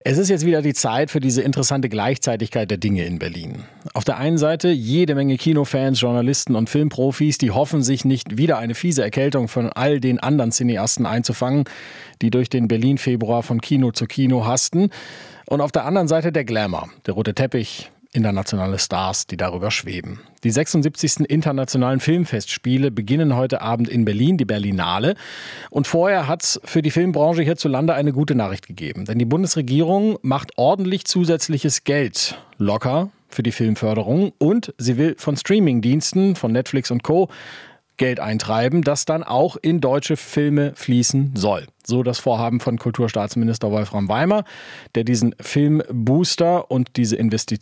Es ist jetzt wieder die Zeit für diese interessante Gleichzeitigkeit der Dinge in Berlin. Auf der einen Seite jede Menge Kinofans, Journalisten und Filmprofis, die hoffen, sich nicht wieder eine fiese Erkältung von all den anderen Cineasten einzufangen, die durch den Berlin-Februar von Kino zu Kino hasten. Und auf der anderen Seite der Glamour, der rote Teppich, internationale Stars, die darüber schweben. Die 76. Internationalen Filmfestspiele beginnen heute Abend in Berlin, die Berlinale. Und vorher hat es für die Filmbranche hierzulande eine gute Nachricht gegeben. Denn die Bundesregierung macht ordentlich zusätzliches Geld locker für die Filmförderung. Und sie will von Streamingdiensten, von Netflix und Co. Geld eintreiben, das dann auch in deutsche Filme fließen soll. So das Vorhaben von Kulturstaatsminister Wolfram Weimer, der diesen Filmbooster und diese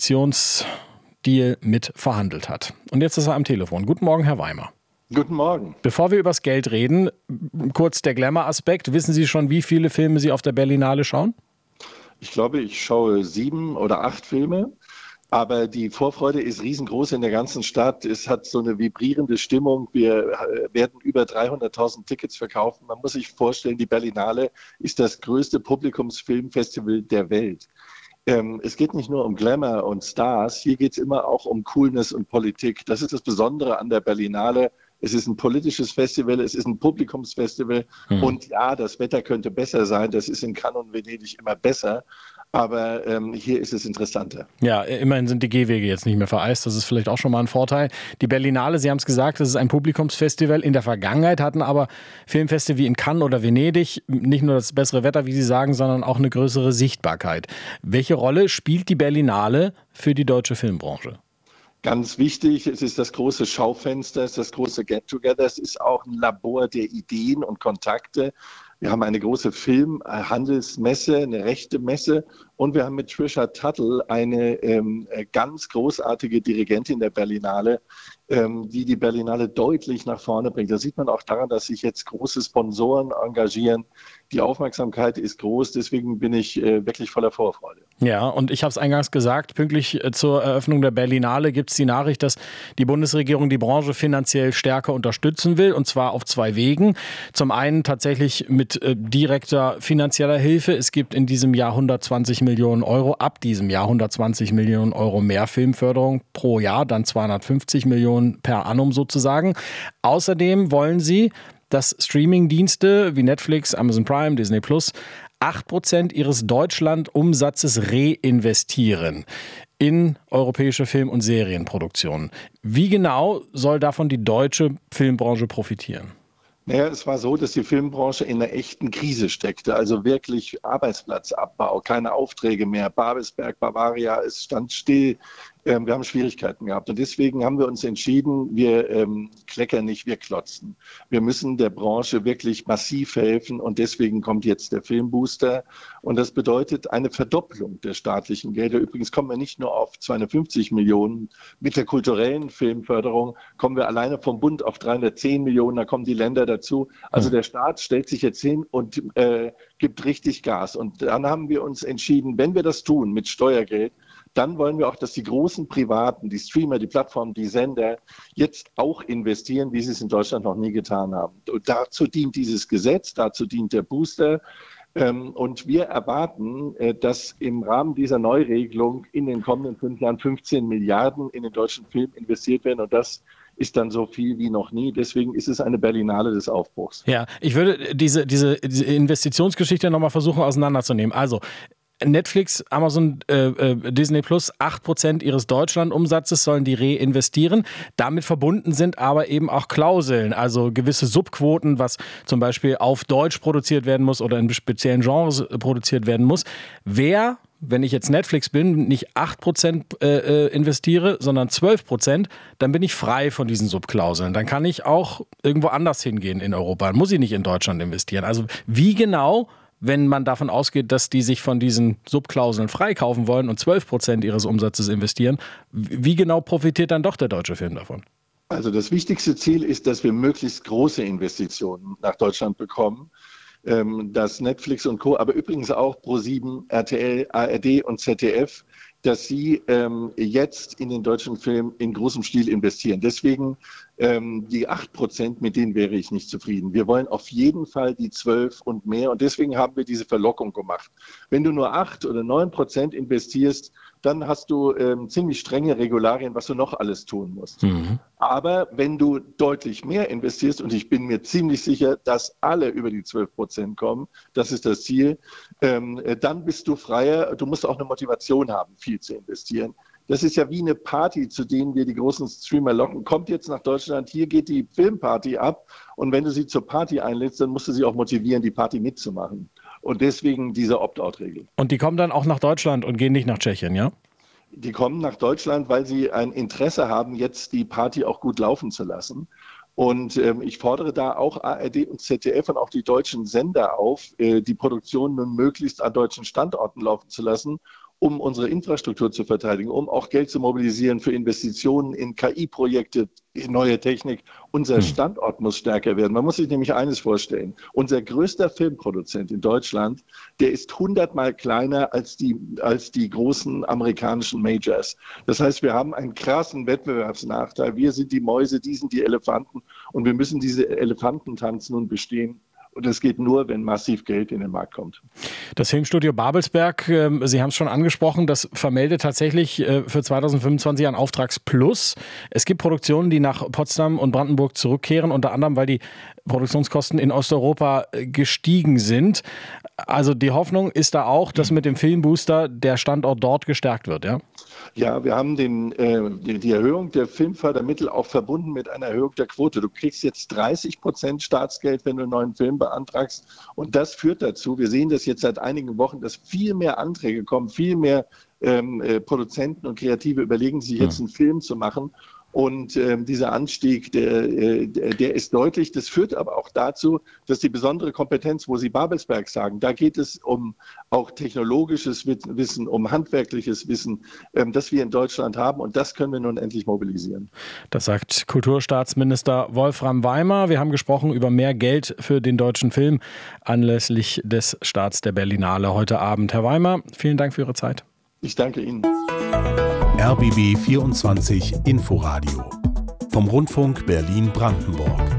Investitionsdeal mit verhandelt hat. Und jetzt ist er am Telefon. Guten Morgen, Herr Weimer. Guten Morgen. Bevor wir über das Geld reden, kurz der Glamour-Aspekt. Wissen Sie schon, wie viele Filme Sie auf der Berlinale schauen? Ich glaube, ich schaue 7 oder 8 Filme. Aber die Vorfreude ist riesengroß in der ganzen Stadt. Es hat so eine vibrierende Stimmung. Wir werden über 300.000 Tickets verkaufen. Man muss sich vorstellen, die Berlinale ist das größte Publikumsfilmfestival der Welt. Es geht nicht nur um Glamour und Stars, hier geht es immer auch um Coolness und Politik. Das ist das Besondere an der Berlinale. Es ist ein politisches Festival, es ist ein Publikumsfestival. Und ja, das Wetter könnte besser sein. Das ist in Cannes und Venedig immer besser. Aber hier ist es interessanter. Ja, immerhin sind die Gehwege jetzt nicht mehr vereist. Das ist vielleicht auch schon mal ein Vorteil. Die Berlinale, Sie haben es gesagt, das ist ein Publikumsfestival. In der Vergangenheit hatten aber Filmfeste wie in Cannes oder Venedig nicht nur das bessere Wetter, wie Sie sagen, sondern auch eine größere Sichtbarkeit. Welche Rolle spielt die Berlinale für die deutsche Filmbranche? Ganz wichtig, es ist das große Schaufenster, es ist das große Get-Together, es ist auch ein Labor der Ideen und Kontakte. Wir haben eine große Filmhandelsmesse, eine rechte Messe und wir haben mit Trisha Tuttle eine ganz großartige Dirigentin der Berlinale, die die Berlinale deutlich nach vorne bringt. Das sieht man auch daran, dass sich jetzt große Sponsoren engagieren. Die Aufmerksamkeit ist groß, deswegen bin ich wirklich voller Vorfreude. Ja, und ich habe es eingangs gesagt, pünktlich zur Eröffnung der Berlinale gibt es die Nachricht, dass die Bundesregierung die Branche finanziell stärker unterstützen will, und zwar auf 2 Wegen. Zum einen tatsächlich mit direkter finanzieller Hilfe. Es gibt in diesem Jahr 120 Millionen Euro, ab diesem Jahr 120 Millionen Euro mehr Filmförderung pro Jahr, dann 250 Millionen per annum sozusagen. Außerdem wollen sie, dass Streamingdienste wie Netflix, Amazon Prime, Disney Plus 8% ihres Deutschland-Umsatzes reinvestieren in europäische Film- und Serienproduktionen. Wie genau soll davon die deutsche Filmbranche profitieren? Naja, es war so, dass die Filmbranche in einer echten Krise steckte, also wirklich Arbeitsplatzabbau, keine Aufträge mehr. Babelsberg, Bavaria, es stand still. Wir haben Schwierigkeiten gehabt und deswegen haben wir uns entschieden, wir kleckern nicht, wir klotzen. Wir müssen der Branche wirklich massiv helfen und deswegen kommt jetzt der Filmbooster und das bedeutet eine Verdopplung der staatlichen Gelder. Übrigens kommen wir nicht nur auf 250 Millionen. Mit der kulturellen Filmförderung kommen wir alleine vom Bund auf 310 Millionen, da kommen die Länder dazu. Also der Staat stellt sich jetzt hin und gibt richtig Gas und dann haben wir uns entschieden, wenn wir das tun mit Steuergeld, dann wollen wir auch, dass die großen Privaten, die Streamer, die Plattformen, die Sender jetzt auch investieren, wie sie es in Deutschland noch nie getan haben. Und dazu dient dieses Gesetz, dazu dient der Booster. Und wir erwarten, dass im Rahmen dieser Neuregelung in den kommenden 5 Jahren 15 Milliarden in den deutschen Film investiert werden. Und das ist dann so viel wie noch nie. Deswegen ist es eine Berlinale des Aufbruchs. Ja, ich würde diese Investitionsgeschichte nochmal versuchen auseinanderzunehmen. Also Netflix, Amazon, Disney Plus, 8% ihres Deutschlandumsatzes sollen die reinvestieren. Damit verbunden sind aber eben auch Klauseln, also gewisse Subquoten, was zum Beispiel auf Deutsch produziert werden muss oder in speziellen Genres produziert werden muss. Wer, wenn ich jetzt Netflix bin, nicht 8% investiere, sondern 12%, dann bin ich frei von diesen Subklauseln. Dann kann ich auch irgendwo anders hingehen in Europa. Dann muss ich nicht in Deutschland investieren. Also wie genau, wenn man davon ausgeht, dass die sich von diesen Subklauseln freikaufen wollen und 12% ihres Umsatzes investieren, wie genau profitiert dann doch der deutsche Film davon? Also das wichtigste Ziel ist, dass wir möglichst große Investitionen nach Deutschland bekommen, dass Netflix und Co., aber übrigens auch ProSieben, RTL, ARD und ZDF, dass sie jetzt in den deutschen Film in großem Stil investieren. Deswegen Die 8%, mit denen wäre ich nicht zufrieden. Wir wollen auf jeden Fall die 12 und mehr. Und deswegen haben wir diese Verlockung gemacht. Wenn du nur 8 oder 9% investierst, dann hast du ziemlich strenge Regularien, was du noch alles tun musst. Aber wenn du deutlich mehr investierst, und ich bin mir ziemlich sicher, dass alle über die 12% kommen, das ist das Ziel, dann bist du freier. Du musst auch eine Motivation haben, viel zu investieren. Das ist ja wie eine Party, zu denen wir die großen Streamer locken. Kommt jetzt nach Deutschland, hier geht die Filmparty ab. Und wenn du sie zur Party einlädst, dann musst du sie auch motivieren, die Party mitzumachen. Und deswegen diese Opt-out-Regel. Und die kommen dann auch nach Deutschland und gehen nicht nach Tschechien, ja? Die kommen nach Deutschland, weil sie ein Interesse haben, jetzt die Party auch gut laufen zu lassen. Und ich fordere da auch ARD und ZDF und auch die deutschen Sender auf, die Produktion nun möglichst an deutschen Standorten laufen zu lassen, um unsere Infrastruktur zu verteidigen, um auch Geld zu mobilisieren für Investitionen in KI-Projekte, in neue Technik. Unser Standort muss stärker werden. Man muss sich nämlich eines vorstellen. Unser größter Filmproduzent in Deutschland, der ist 100-mal kleiner als die großen amerikanischen Majors. Das heißt, wir haben einen krassen Wettbewerbsnachteil. Wir sind die Mäuse, die sind die Elefanten. Und wir müssen diese Elefantentanz nun bestehen. Und das geht nur, wenn massiv Geld in den Markt kommt. Das Filmstudio Babelsberg, Sie haben es schon angesprochen, das vermeldet tatsächlich für 2025 ein Auftragsplus. Es gibt Produktionen, die nach Potsdam und Brandenburg zurückkehren, unter anderem, weil die Produktionskosten in Osteuropa gestiegen sind. Also die Hoffnung ist da auch, dass mit dem Filmbooster der Standort dort gestärkt wird, ja? Ja, wir haben die Erhöhung der Filmfördermittel auch verbunden mit einer Erhöhung der Quote. Du kriegst jetzt 30% Staatsgeld, wenn du einen neuen Film beantragst. Und das führt dazu, wir sehen das jetzt seit einigen Wochen, dass viel mehr Anträge kommen, viel mehr Produzenten und Kreative überlegen sich jetzt einen Film zu machen. Und dieser Anstieg, der ist deutlich. Das führt aber auch dazu, dass die besondere Kompetenz, wo Sie Babelsberg sagen, da geht es um auch technologisches Wissen, um handwerkliches Wissen, das wir in Deutschland haben. Und das können wir nun endlich mobilisieren. Das sagt Kulturstaatsminister Wolfram Weimer. Wir haben gesprochen über mehr Geld für den deutschen Film anlässlich des Starts der Berlinale heute Abend. Herr Weimer, vielen Dank für Ihre Zeit. Ich danke Ihnen. RBB 24 Inforadio vom Rundfunk Berlin-Brandenburg.